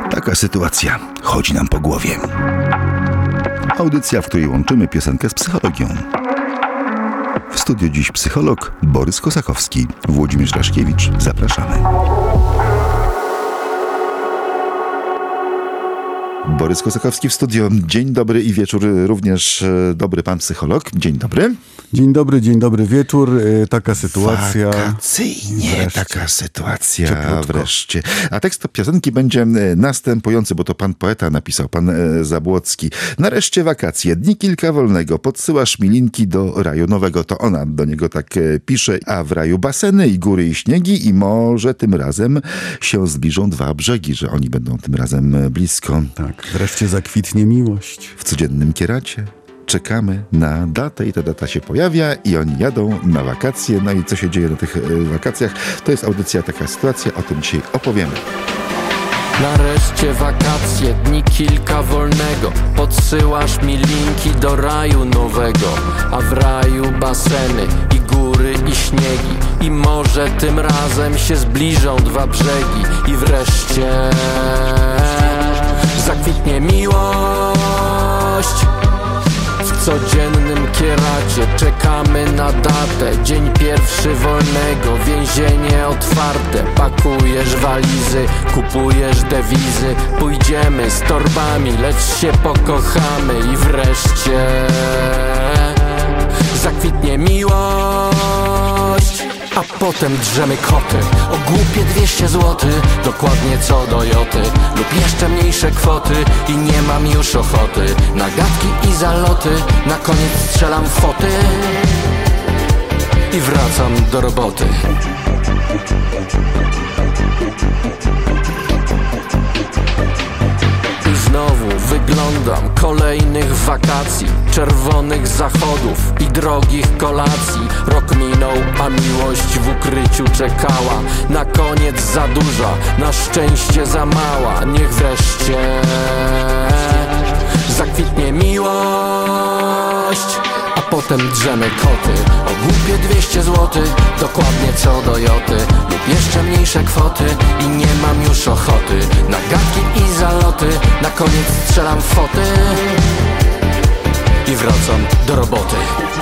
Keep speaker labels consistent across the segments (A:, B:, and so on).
A: Taka sytuacja chodzi nam po głowie. Audycja, w której łączymy piosenkę z psychologią. W studiu dziś psycholog Borys Kosakowski. Włodzimierz Raszkiewicz. Zapraszamy. Borys Kosakowski w studio. Dzień dobry i wieczór również dobry pan psycholog. Dzień dobry.
B: Dzień dobry wieczór. Taka sytuacja.
A: Wakacyjnie
B: wreszcie.
A: Taka sytuacja
B: Cieplutko.
A: wreszcie. A tekst piosenki będzie następujący, bo to pan poeta napisał, pan Zabłocki. Nareszcie wakacje, dni kilka wolnego, podsyłasz mi linki do raju nowego. To ona do niego tak pisze. A w raju baseny i góry i śniegi i może tym razem się zbliżą dwa brzegi, że oni będą tym razem blisko.
B: Tak, wreszcie zakwitnie miłość.
A: W codziennym kieracie czekamy na datę i ta data się pojawia i oni jadą na wakacje. No i co się dzieje na tych wakacjach? To jest audycja Taka sytuacja, o tym dzisiaj opowiemy.
C: Nareszcie wakacje, dni kilka wolnego. Podsyłasz mi linki do raju nowego. A w raju baseny i góry i śniegi. I może tym razem się zbliżą dwa brzegi. I wreszcie zakwitnie miłość. W codziennym kieracie czekamy na datę. Dzień pierwszy wolnego, więzienie otwarte. Pakujesz walizy, kupujesz dewizy. Pójdziemy z torbami, lecz się pokochamy. I wreszcie zakwitnie miłość. A potem drzemy koty o głupie 200 zł. Dokładnie co do joty lub jeszcze mniejsze kwoty. I nie mam już ochoty na gadki i zaloty. Na koniec strzelam foty i wracam do roboty. I znowu wyglądam kolejnych wakacji, czerwonych zachodów i drogich kolacji. Rok minął, a miłość w ukryciu czekała. Na koniec za duża, na szczęście za mała. Niech wreszcie zakwitnie miłość. A potem drzemy koty o głupie 200 zł. Dokładnie co do joty lub jeszcze mniejsze kwoty. I nie mam już ochoty na gadki i zaloty. Na koniec strzelam foty i wracam do roboty.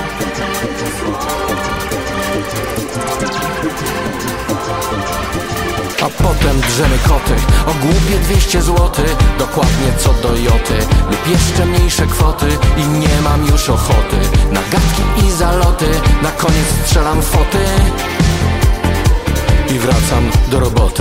C: A potem drzemy koty o głupie 200 zł. Dokładnie co do joty lub jeszcze mniejsze kwoty. I nie mam już ochoty na gadki i zaloty. Na koniec strzelam foty i wracam do roboty.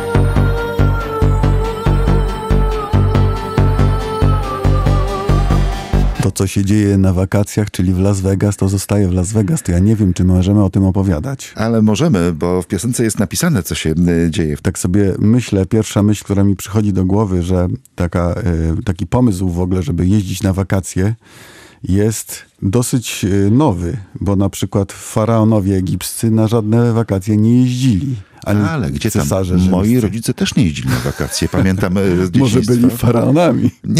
B: To, co się dzieje na wakacjach, czyli w Las Vegas, to zostaje w Las Vegas. To ja nie wiem, czy możemy o tym opowiadać.
A: Ale możemy, bo w piosence jest napisane, co się dzieje.
B: Tak sobie myślę, pierwsza myśl, która mi przychodzi do głowy, że taki pomysł w ogóle, żeby jeździć na wakacje, jest dosyć nowy, bo na przykład faraonowie egipscy na żadne wakacje nie jeździli.
A: Ale gdzie tam?
B: cesarze
A: Moi
B: rzymscy.
A: rodzice też nie jeździli na wakacje. Pamiętam z
B: Może
A: dzieciństwa.
B: byli faraonami.
A: Nie,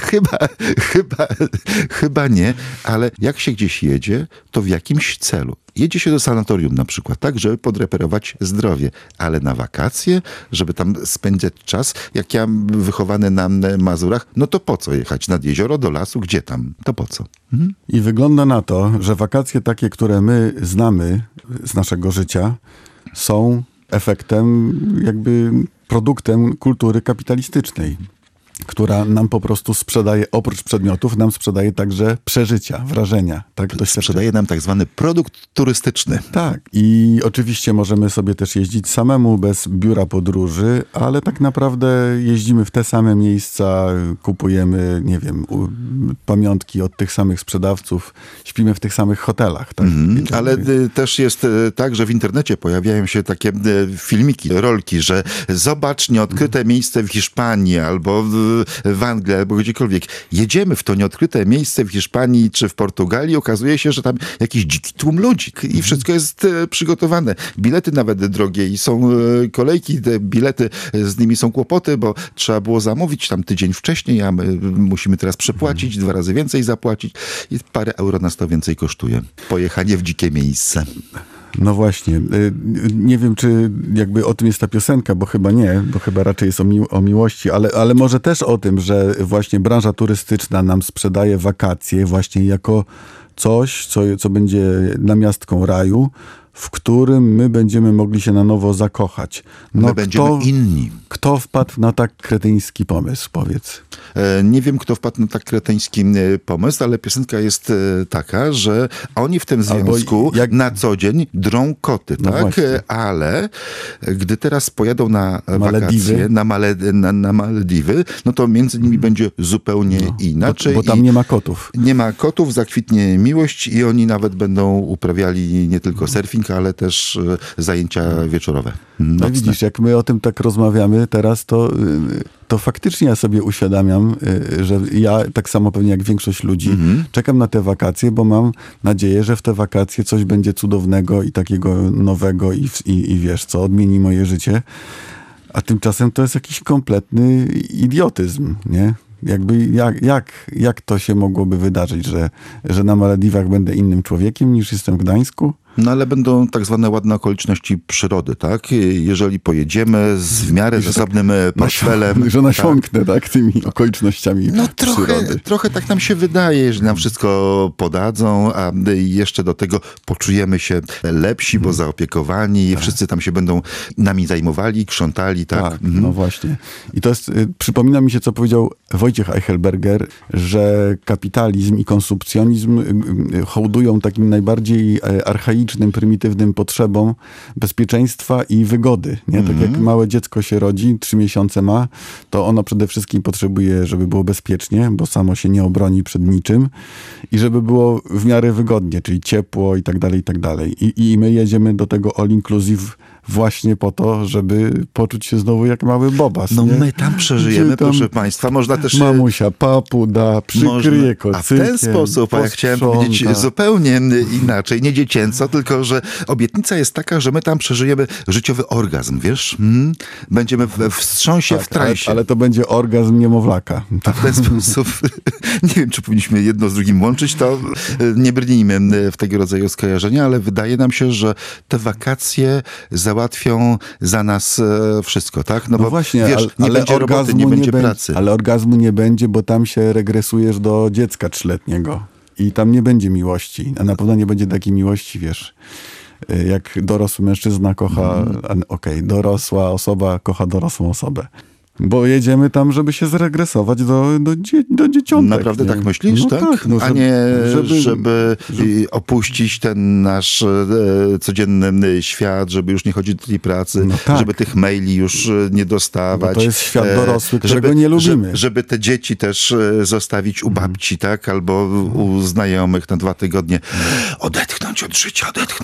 A: chyba nie, ale jak się gdzieś jedzie, to w jakimś celu. Jedzie się do sanatorium na przykład, tak, żeby podreperować zdrowie, ale na wakacje, żeby tam spędzać czas, jak ja wychowany na Mazurach, no to po co jechać nad jezioro, do lasu, gdzie tam? To po co?
B: I wygląda na to, że wakacje takie, które my znamy z naszego życia, są efektem, jakby produktem kultury kapitalistycznej, która nam po prostu sprzedaje, oprócz przedmiotów, nam sprzedaje także przeżycia, wrażenia. Tak?
A: Sprzedaje nam tak zwany produkt turystyczny.
B: Tak. I oczywiście możemy sobie też jeździć samemu, bez biura podróży, ale tak naprawdę jeździmy w te same miejsca, kupujemy, nie wiem, pamiątki od tych samych sprzedawców, śpimy w tych samych hotelach. Tak?
A: Ale też jest tak, że w internecie pojawiają się takie filmiki, rolki, że zobacz nieodkryte miejsce w Hiszpanii albo w Anglii, albo gdziekolwiek. Jedziemy w to nieodkryte miejsce w Hiszpanii czy w Portugalii, okazuje się, że tam jakiś dziki tłum ludzi i wszystko jest przygotowane. Bilety nawet drogie i są kolejki, te bilety, z nimi są kłopoty, bo trzeba było zamówić tam tydzień wcześniej, a my musimy teraz przepłacić, 2 razy więcej zapłacić i parę euro nas to więcej kosztuje. Pojechanie w dzikie miejsce.
B: No właśnie. Nie wiem, czy jakby o tym jest ta piosenka, bo chyba nie, bo chyba raczej jest o miłości, ale może też o tym, że właśnie branża turystyczna nam sprzedaje wakacje właśnie jako coś, co będzie namiastką raju, w którym my będziemy mogli się na nowo zakochać. No,
A: My będziemy inni.
B: Kto wpadł na tak kretyński pomysł, powiedz?
A: Nie wiem, kto wpadł na tak kretyński pomysł, ale piosenka jest taka, że oni w tym związku na co dzień drą koty,
B: No
A: tak?
B: właśnie.
A: Ale gdy teraz pojadą na
B: Malediwy.
A: wakacje, na Malediwy, no to między nimi będzie zupełnie inaczej.
B: Bo tam nie ma kotów.
A: Nie ma kotów, zakwitnie miłość i oni nawet będą uprawiali nie tylko surfing, ale też zajęcia wieczorowe.
B: No
A: Nocne.
B: widzisz, jak my o tym tak rozmawiamy teraz, to faktycznie ja sobie uświadamiam, że ja tak samo pewnie jak większość ludzi czekam na te wakacje, bo mam nadzieję, że w te wakacje coś będzie cudownego i takiego nowego i wiesz co, odmieni moje życie. A tymczasem to jest jakiś kompletny idiotyzm, nie? Jakby jak to się mogłoby wydarzyć, że na Malediwach będę innym człowiekiem niż jestem w Gdańsku?
A: No ale będą tak zwane ładne okoliczności przyrody, tak? Jeżeli pojedziemy z w miarę zasobnym portfelem...
B: Że nasiąknę, tak? Tymi okolicznościami
A: No
B: przyrody.
A: trochę tak nam się wydaje, że nam wszystko podadzą, a jeszcze do tego poczujemy się lepsi, bo zaopiekowani, wszyscy tam się będą nami zajmowali, krzątali, tak?
B: Tak, no właśnie. I to jest, przypomina mi się, co powiedział Wojciech Eichelberger, że kapitalizm i konsumpcjonizm hołdują takim najbardziej archaicznym, prymitywnym potrzebom bezpieczeństwa i wygody. Nie? Tak jak małe dziecko się rodzi, 3 miesiące ma, to ono przede wszystkim potrzebuje, żeby było bezpiecznie, bo samo się nie obroni przed niczym i żeby było w miarę wygodnie, czyli ciepło i tak dalej, i tak dalej. I my jedziemy do tego all inclusive właśnie po to, żeby poczuć się znowu jak mały bobas.
A: No
B: nie?
A: my tam przeżyjemy,
B: Gdzie tam
A: proszę państwa. Można też...
B: Mamusia papu da, przykryje kocykiem,
A: A w ten sposób, a ja chciałem powiedzieć
B: posprząta.
A: zupełnie inaczej, nie dziecięco, tylko że obietnica jest taka, że my tam przeżyjemy życiowy orgazm, wiesz? Będziemy w wstrząsie, w transie.
B: Ale to będzie orgazm niemowlaka.
A: A w ten sposób, nie wiem, czy powinniśmy jedno z drugim łączyć, to nie brnijmy w tego rodzaju skojarzenia, ale wydaje nam się, że te wakacje załatwią za nas wszystko, tak?
B: No
A: bo
B: właśnie,
A: wiesz, nie będzie roboty, nie będzie pracy.
B: Ale orgazmu nie będzie, bo tam się regresujesz do dziecka 3-letniego i tam nie będzie miłości. A na pewno nie będzie takiej miłości, wiesz, jak dorosły mężczyzna kocha, dorosła osoba kocha dorosłą osobę. Bo jedziemy tam, żeby się zregresować do dzieciątek.
A: Naprawdę
B: nie?
A: tak myślisz,
B: No
A: tak?
B: No,
A: a nie, żeby opuścić ten nasz codzienny świat, żeby już nie chodzić do tej pracy,
B: No tak.
A: żeby tych maili już nie dostawać.
B: Bo to jest świat dorosły, którego nie lubimy.
A: Żeby te dzieci też zostawić u babci, tak? Albo u znajomych na 2 tygodnie. Odetchnąć od życia.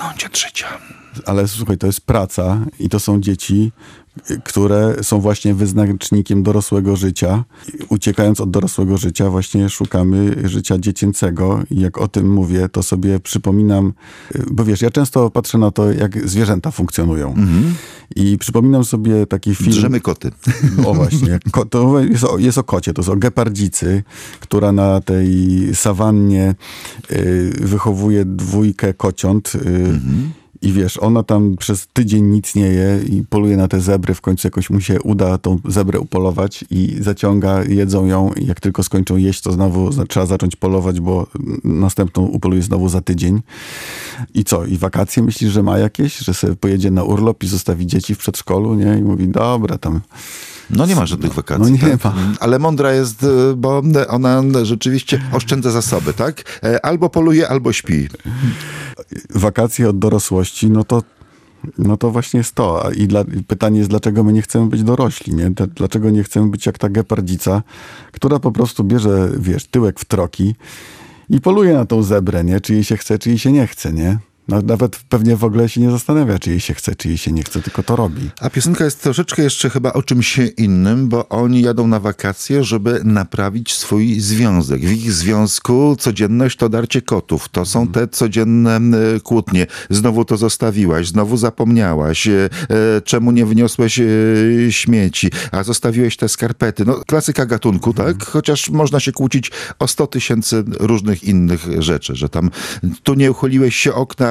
B: Ale słuchaj, to jest praca i to są dzieci, które są właśnie wyznacznikiem dorosłego życia. Uciekając od dorosłego życia, właśnie szukamy życia dziecięcego i jak o tym mówię, to sobie przypominam, bo wiesz, ja często patrzę na to, jak zwierzęta funkcjonują. I przypominam sobie taki film...
A: Drzemy koty.
B: O właśnie, to jest o kocie, to jest o gepardzicy, która na tej sawannie wychowuje 2 kociąt. I wiesz, ona tam przez tydzień nic nie je i poluje na te zebry. W końcu jakoś mu się uda tą zebrę upolować i zaciąga, jedzą ją. I jak tylko skończą jeść, to znowu trzeba zacząć polować, bo następną upoluje znowu za tydzień. I co? I wakacje myślisz, że ma jakieś? Że sobie pojedzie na urlop i zostawi dzieci w przedszkolu, nie? I mówi, dobra, tam...
A: No nie ma żadnych wakacji.
B: No nie
A: tak?
B: ma.
A: Ale mądra jest, bo ona rzeczywiście oszczędza zasoby, tak? Albo poluje, albo śpi.
B: Wakacje od dorosłości, no to właśnie jest to. I pytanie jest, dlaczego my nie chcemy być dorośli, nie? Dlaczego nie chcemy być jak ta gepardzica, która po prostu bierze, wiesz, tyłek w troki i poluje na tą zebrę, nie? Czy jej się chce, czy jej się nie chce, nie? No, nawet pewnie w ogóle się nie zastanawia, czy jej się chce, czy jej się nie chce, tylko to robi.
A: A piosenka jest troszeczkę jeszcze chyba o czymś innym, bo oni jadą na wakacje, żeby naprawić swój związek. W ich związku codzienność to darcie kotów. To są te codzienne kłótnie. Znowu to zostawiłaś, znowu zapomniałaś. Czemu nie wniosłeś śmieci? A zostawiłeś te skarpety. No, klasyka gatunku, tak? Chociaż można się kłócić o 100 000 różnych innych rzeczy, że tam tu nie uchyliłeś się okna,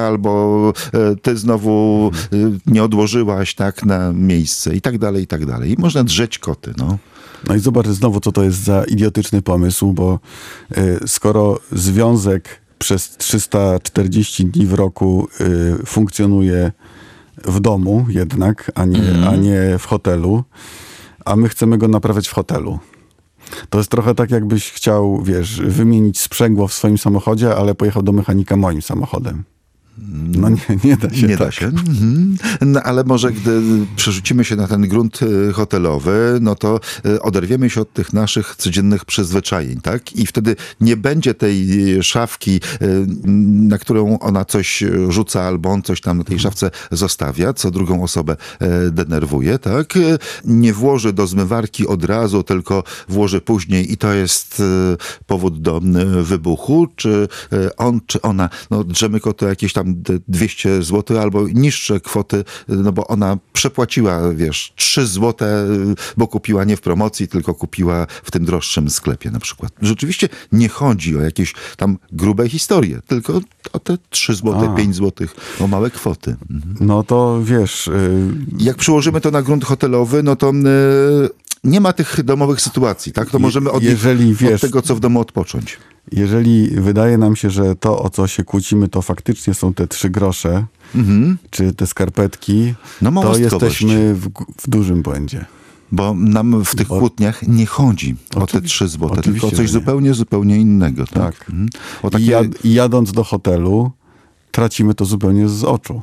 A: albo ty znowu nie odłożyłaś tak na miejsce i tak dalej, i tak dalej. I można drzeć koty, no.
B: No i zobacz znowu, co to jest za idiotyczny pomysł, bo skoro związek przez 340 dni w roku funkcjonuje w domu jednak, a nie w hotelu, a my chcemy go naprawiać w hotelu. To jest trochę tak, jakbyś chciał, wiesz, wymienić sprzęgło w swoim samochodzie, ale pojechał do mechanika moim samochodem. No nie da się.
A: Nie
B: tak.
A: da się. No, ale może gdy przerzucimy się na ten grunt hotelowy, no to oderwiemy się od tych naszych codziennych przyzwyczajeń, tak? I wtedy nie będzie tej szafki, na którą ona coś rzuca, albo on coś tam na tej szafce zostawia, co drugą osobę denerwuje, tak? Nie włoży do zmywarki od razu, tylko włoży później i to jest powód do wybuchu, czy on, czy ona, no drzemy koty jakieś tam 200 zł albo niższe kwoty, no bo ona przepłaciła, wiesz, 3 zł, bo kupiła nie w promocji, tylko kupiła w tym droższym sklepie na przykład. Rzeczywiście nie chodzi o jakieś tam grube historie, tylko o te 3 zł, 5 zł, o małe kwoty.
B: No to wiesz...
A: Jak przyłożymy to na grunt hotelowy, no to nie ma tych domowych sytuacji, tak? To możemy od tego, co w domu odpocząć.
B: Jeżeli wydaje nam się, że to, o co się kłócimy, to faktycznie są te 3 grosze, czy te skarpetki,
A: no,
B: to jesteśmy w dużym błędzie.
A: Bo nam w tych kłótniach nie chodzi o te 3 zł, tylko o coś zupełnie innego. Tak? O takie...
B: I jadąc do hotelu, tracimy to zupełnie z oczu.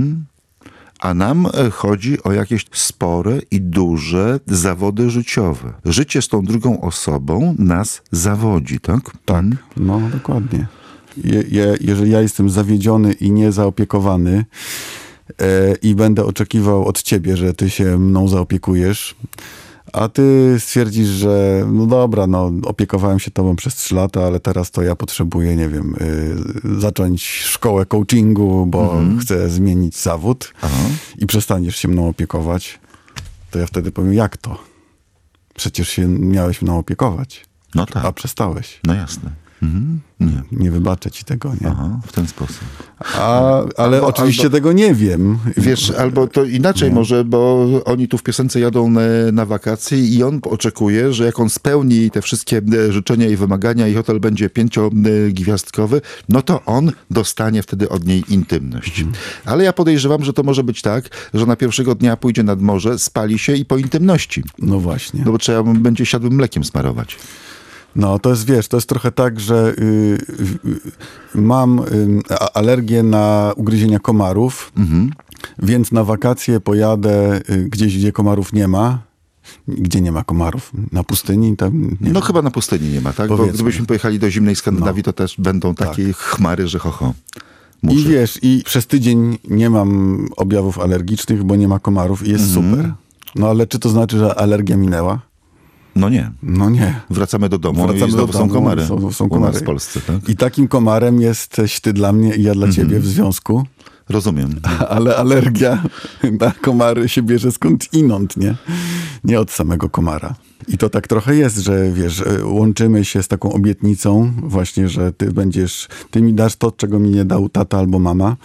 A: A nam chodzi o jakieś spore i duże zawody życiowe. Życie z tą drugą osobą nas zawodzi, tak?
B: Tak, no dokładnie. Jeżeli ja jestem zawiedziony i niezaopiekowany i będę oczekiwał od ciebie, że ty się mną zaopiekujesz, a ty stwierdzisz, że no dobra, no opiekowałem się tobą przez 3 lata, ale teraz to ja potrzebuję, nie wiem, zacząć szkołę coachingu, bo chcę zmienić zawód i przestaniesz się mną opiekować, to ja wtedy powiem, jak to? Przecież się miałeś mną opiekować,
A: no tak.
B: A przestałeś.
A: No jasne.
B: Nie wybaczę ci tego, nie?
A: Aha, w ten sposób.
B: Ale oczywiście tego nie wiem.
A: Wiesz, albo to inaczej może, bo oni tu w piosence jadą na wakacje i on oczekuje, że jak on spełni te wszystkie życzenia i wymagania i hotel będzie 5-gwiazdkowy, no to on dostanie wtedy od niej intymność. Ale ja podejrzewam, że to może być tak, że na pierwszego dnia pójdzie nad morze, spali się i po intymności.
B: No właśnie.
A: No bo trzeba będzie siadłym mlekiem smarować.
B: No, to jest, wiesz, to jest trochę tak, że mam alergię na ugryzienia komarów, więc na wakacje pojadę gdzieś, gdzie komarów nie ma. Gdzie nie ma komarów? Na pustyni? Tam nie
A: no
B: ma.
A: Chyba na pustyni nie ma, tak? Bo gdybyśmy pojechali do zimnej Skandynawii, to też będą takie chmary, że Muszę.
B: I wiesz, i przez tydzień nie mam objawów alergicznych, bo nie ma komarów i jest super. No ale czy to znaczy, że alergia minęła?
A: No nie.
B: No nie.
A: Wracamy do domu i znowu są komary. Są komary. U nas w Polsce, tak?
B: I takim komarem jesteś ty dla mnie i ja dla ciebie w związku.
A: Rozumiem.
B: Ale alergia na komary się bierze skądinąd, nie? Nie od samego komara. I to tak trochę jest, że wiesz, łączymy się z taką obietnicą właśnie, że ty mi dasz to, czego mi nie dał tata albo mama.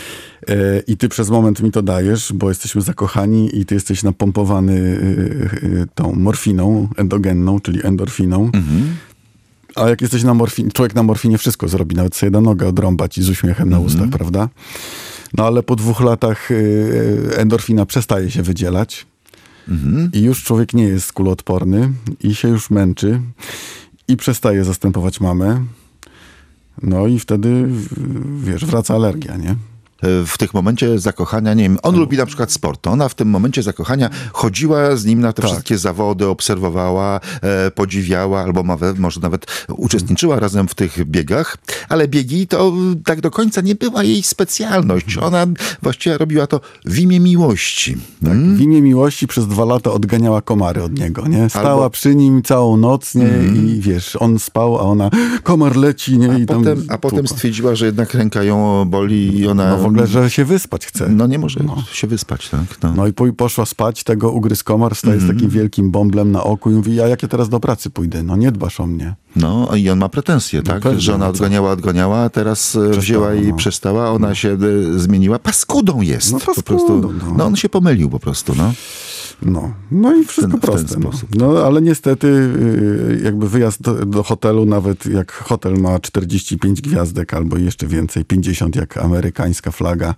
B: I ty przez moment mi to dajesz, bo jesteśmy zakochani i ty jesteś napompowany tą morfiną endogenną, czyli endorfiną. A jak jesteś człowiek na morfinie wszystko zrobi, nawet sobie da nogę odrąbać i z uśmiechem na ustach, prawda? No ale po 2 latach endorfina przestaje się wydzielać i już człowiek nie jest kuloodporny i się już męczy i przestaje zastępować mamę. No i wtedy, wiesz, wraca alergia, nie?
A: W tych momencie zakochania, nie wiem, on lubi na przykład sport, to ona w tym momencie zakochania chodziła z nim na te wszystkie zawody, obserwowała, podziwiała, albo może nawet uczestniczyła razem w tych biegach, ale biegi to tak do końca nie była jej specjalność. Ona właściwie robiła to w imię miłości.
B: Tak, w imię miłości przez 2 lata odganiała komary od niego, nie? Stała przy nim całą noc, nie? I wiesz, on spał, a ona, komar leci, nie?
A: A potem stwierdziła, że jednak ręka ją boli i ona...
B: No w ogóle, że się wyspać chce.
A: No nie może się wyspać, tak?
B: No i poszła spać, tego ugryzł komar, staje z takim wielkim bąblem na oku i mówi, a jak ja teraz do pracy pójdę? No nie dbasz o mnie.
A: No i on ma pretensje, tak?
B: pewnie,
A: Że ona
B: no co?
A: odganiała, a teraz wzięła i
B: no.
A: przestała, ona się zmieniła. Paskudą jest.
B: No
A: po
B: paskudą,
A: prostu.
B: no.
A: No on się pomylił po prostu, no.
B: No i wszystko
A: w ten
B: proste.
A: sposób.
B: No ale niestety jakby wyjazd do hotelu, nawet jak hotel ma 45 gwiazdek albo jeszcze więcej, 50 jak amerykańska flaga,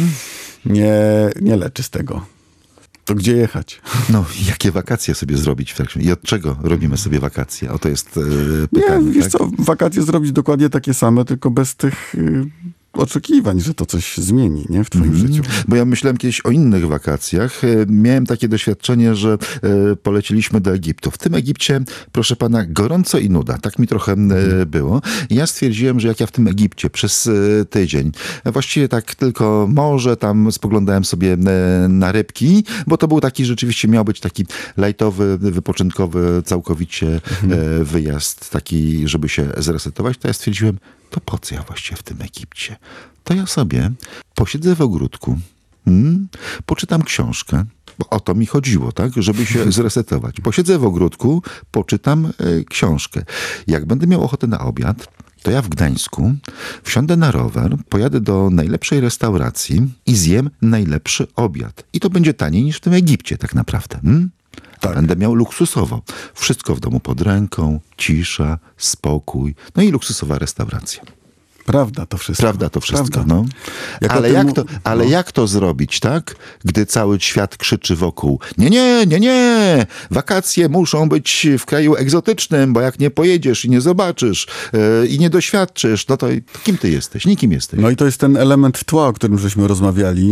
B: nie leczy z tego. To gdzie jechać?
A: No, jakie wakacje sobie zrobić w takim... I od czego robimy sobie wakacje? Oto jest
B: Nie,
A: pytanie,
B: wiesz
A: tak?
B: co, wakacje zrobić dokładnie takie same, tylko bez tych oczekiwań, że to coś zmieni, nie, w twoim życiu.
A: Bo ja myślałem kiedyś o innych wakacjach. Miałem takie doświadczenie, że poleciliśmy do Egiptu. W tym Egipcie, proszę pana, gorąco i nuda. Tak mi trochę było. I ja stwierdziłem, że jak ja w tym Egipcie przez tydzień, właściwie tak tylko morze, tam spoglądałem sobie na rybki, bo to był taki, rzeczywiście miał być taki lajtowy, wypoczynkowy, całkowicie wyjazd, taki, żeby się zresetować, to ja stwierdziłem, to po co ja właściwie w tym Egipcie? To ja sobie posiedzę w ogródku, poczytam książkę, bo o to mi chodziło, tak? Żeby się zresetować. Posiedzę w ogródku, poczytam książkę. Jak będę miał ochotę na obiad, to ja w Gdańsku wsiądę na rower, pojadę do najlepszej restauracji i zjem najlepszy obiad. I to będzie taniej niż w tym Egipcie tak naprawdę.
B: Tak.
A: Będę miał luksusowo. Wszystko w domu pod ręką, cisza, spokój. No i luksusowa restauracja.
B: Prawda to wszystko.
A: Prawda to wszystko,
B: Prawda.
A: no.
B: Jak
A: Ale,
B: o tym
A: jak
B: mu-
A: to, ale
B: no.
A: jak to zrobić, tak? Gdy cały świat krzyczy wokół, nie, wakacje muszą być w kraju egzotycznym, bo jak nie pojedziesz i nie zobaczysz i nie doświadczysz, no to kim ty jesteś? Nikim jesteś.
B: No i to jest ten element tła, o którym żeśmy rozmawiali,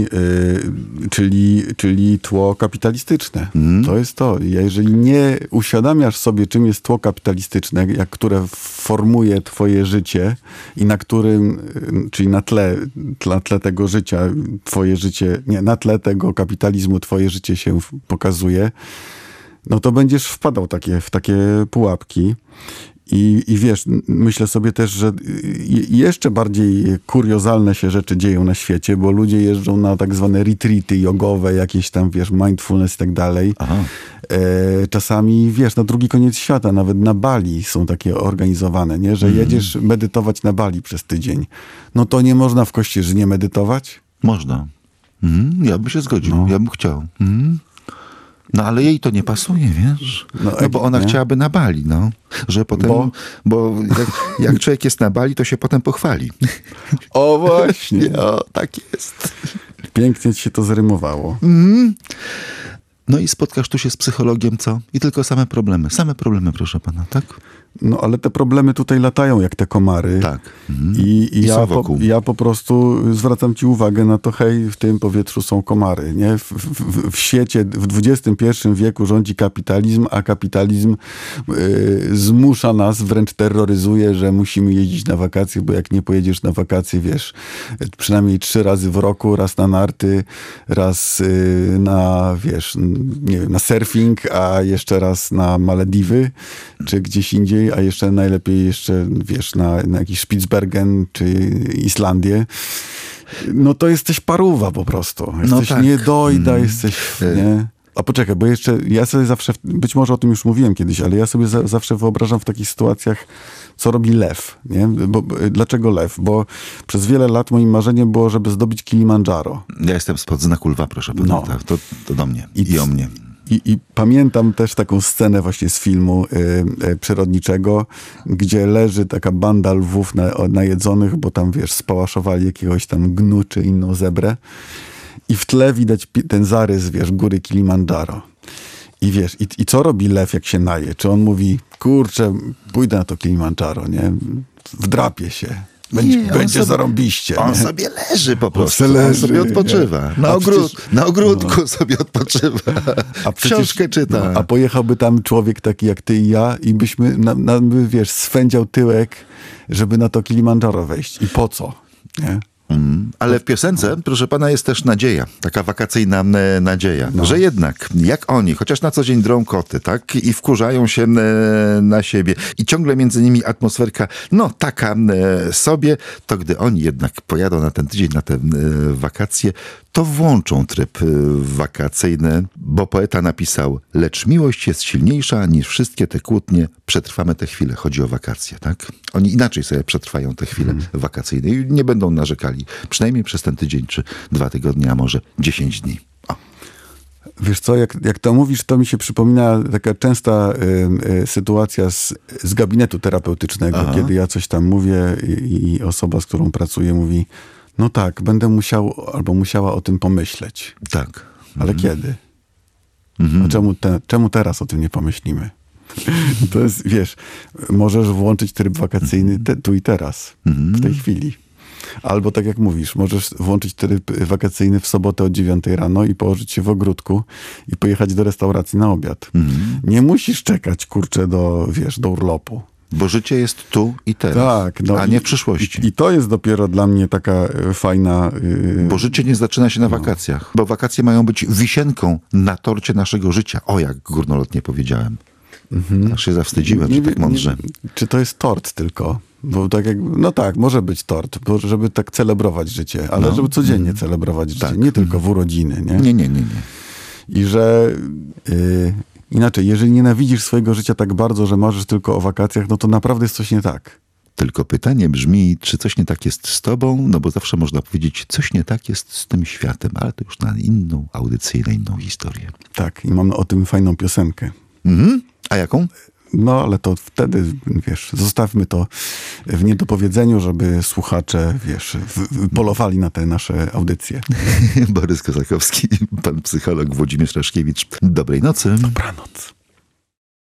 B: czyli tło kapitalistyczne. To jest to. Jeżeli nie uświadamiasz sobie, czym jest tło kapitalistyczne, które formuje twoje życie i na którym, czyli na tle tego życia, twoje życie, nie, na tle tego kapitalizmu twoje życie się pokazuje, no to będziesz wpadał w takie pułapki. I wiesz, myślę sobie też, że jeszcze bardziej kuriozalne się rzeczy dzieją na świecie, bo ludzie jeżdżą na tak zwane retreaty jogowe, jakieś tam, wiesz, mindfulness i tak dalej. Czasami, wiesz, na drugi koniec świata, nawet na Bali są takie organizowane, nie? Że jedziesz medytować na Bali przez tydzień. No to nie można w Kościerzynie medytować?
A: Można. Ja bym się zgodził. Ja bym chciał. No ale jej to nie pasuje, wiesz? No bo ona chciałaby na Bali, no. Że potem, bo jak człowiek jest na Bali, to się potem pochwali.
B: O właśnie.
A: O, tak jest.
B: Pięknie ci się to zrymowało.
A: No i spotkasz tu się z psychologiem, co? I tylko same problemy. Same problemy, proszę pana, tak?
B: No ale te problemy tutaj latają jak te komary.
A: Tak.
B: I
A: są wokół.
B: ja po prostu zwracam ci uwagę na to, hej, w tym powietrzu są komary. Nie? W świecie, w XXI wieku rządzi kapitalizm, a kapitalizm zmusza nas, wręcz terroryzuje, że musimy jeździć na wakacje, bo jak nie pojedziesz na wakacje, wiesz, przynajmniej 3 razy w roku, raz na narty, raz na, wiesz, nie wiem, na surfing, a jeszcze raz na Malediwy, czy gdzieś indziej, a jeszcze najlepiej jeszcze, wiesz, na jakiś Spitsbergen, czy Islandię. No to jesteś paruwa po prostu. Jesteś
A: tak.
B: niedojda, jesteś, nie? A poczekaj, bo jeszcze ja sobie zawsze, być może o tym już mówiłem kiedyś, ale ja sobie zawsze wyobrażam w takich sytuacjach, co robi lew, nie? Dlaczego lew? Bo przez wiele lat moim marzeniem było, żeby zdobyć Kilimandżaro.
A: Ja jestem spod znaku lwa, proszę pana.
B: No.
A: Tak, to do mnie i o mnie.
B: I pamiętam też taką scenę właśnie z filmu przyrodniczego, gdzie leży taka banda lwów najedzonych, bo tam, wiesz, spałaszowali jakiegoś tam gnu czy inną zebrę. I w tle widać ten zarys, wiesz, góry Kilimandżaro. I wiesz, i co robi lew, jak się naje? Czy on mówi, kurczę, pójdę na to Kilimandżaro, nie? Wdrapię się. Będzie zarąbiście.
A: On
B: nie?
A: sobie leży po prostu.
B: leży,
A: On sobie odpoczywa. Na ogródku sobie odpoczywa. Książkę czyta.
B: A pojechałby tam człowiek taki jak ty i ja i byśmy, wiesz, swędział tyłek, żeby na to Kilimandżaro wejść. I po co? Nie?
A: Ale w piosence, proszę pana, jest też nadzieja. Taka wakacyjna nadzieja. Że jednak, jak oni, chociaż na co dzień drą koty, tak? I wkurzają się na siebie. I ciągle między nimi atmosferka, no taka sobie, to gdy oni jednak pojadą na ten tydzień, na te wakacje, to włączą tryb wakacyjny, bo poeta napisał: lecz miłość jest silniejsza niż wszystkie te kłótnie, przetrwamy te chwile. Chodzi o wakacje, tak? Oni inaczej sobie przetrwają te chwile wakacyjne i nie będą narzekali. Przynajmniej przez ten tydzień, czy 2 tygodnie, a może 10 dni. O.
B: Wiesz co, jak to mówisz, to mi się przypomina taka częsta sytuacja z gabinetu terapeutycznego, kiedy ja coś tam mówię i osoba, z którą pracuję, mówi: no tak, będę musiał albo musiała o tym pomyśleć.
A: Tak.
B: Ale kiedy? A czemu teraz o tym nie pomyślimy? To jest, wiesz, możesz włączyć tryb wakacyjny tu i teraz, w tej chwili. Albo tak jak mówisz, możesz włączyć tryb wakacyjny w sobotę o 9 rano i położyć się w ogródku i pojechać do restauracji na obiad. Nie musisz czekać, kurczę, do urlopu.
A: Bo życie jest tu i teraz,
B: Tak,
A: a nie w przyszłości.
B: I to jest dopiero dla mnie taka fajna...
A: Bo życie nie zaczyna się na wakacjach. Bo wakacje mają być wisienką na torcie naszego życia. O, jak górnolotnie powiedziałem. Aż się zawstydziłem, że tak mądrze.
B: Czy to jest tort tylko? Bo tak jak, no tak, może być tort, bo żeby tak celebrować życie, ale żeby codziennie celebrować życie, nie tylko w urodziny, nie?
A: Nie.
B: I że inaczej, jeżeli nienawidzisz swojego życia tak bardzo, że marzysz tylko o wakacjach, no to naprawdę jest coś nie tak.
A: Tylko pytanie brzmi, czy coś nie tak jest z tobą? No bo zawsze można powiedzieć, coś nie tak jest z tym światem, ale to już na inną audycję, na inną historię.
B: Tak, i mam o tym fajną piosenkę.
A: A jaką?
B: No, ale to wtedy, wiesz, zostawmy to w niedopowiedzeniu, żeby słuchacze, wiesz, polowali na te nasze audycje.
A: Borys Kozakowski, pan psycholog Włodzimierz Raszkiewicz. Dobrej nocy.
B: Dobranoc.